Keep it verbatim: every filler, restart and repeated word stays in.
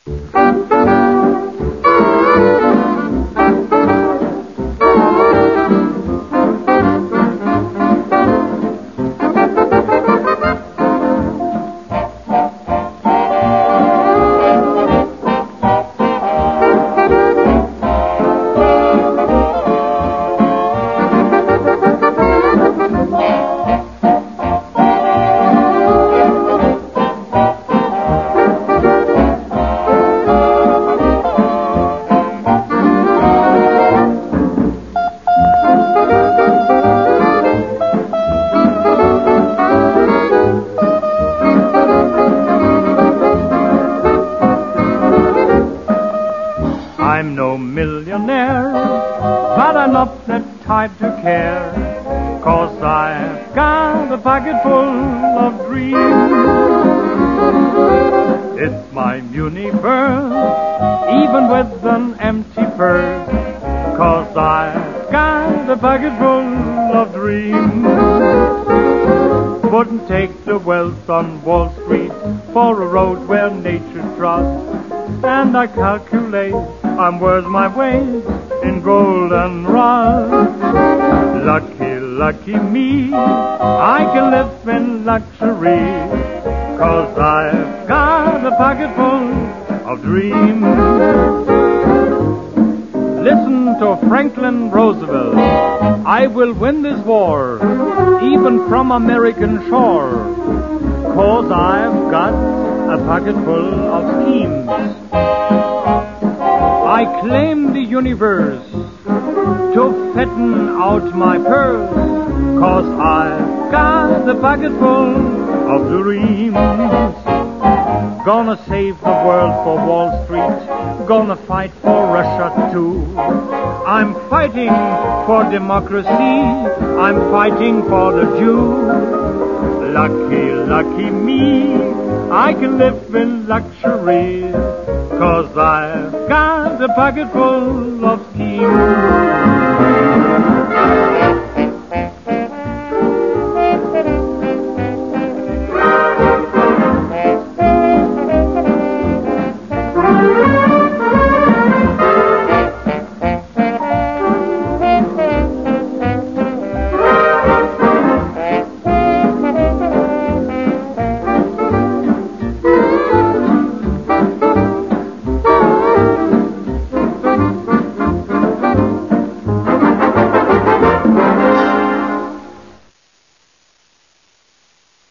I'm no millionaire, but I'm not that type to care, 'cause I've got a pocket full of dreams. It's my universe, even with an empty purse, 'cause I've got a pocket full of dreams. Wouldn't take the wealth on Wall Street for a road where nature trusts, and I calculate I'm worth my weight in gold and rust. Lucky, lucky me, I can live in luxury, 'cause I've got a pocket full of dreams. Listen to Franklin Roosevelt. I will win this war, even from American shore, 'cause I've got a pocket full of schemes. I claim the universe to fatten out my purse, 'cause I've got a pocket full of dreams. Gonna save the world for Wall Street, gonna fight for Russia too. I'm fighting for democracy, I'm fighting for the Jew. Lucky, lucky me, I can live in luxury, 'cause I've got a pocket full of schemes.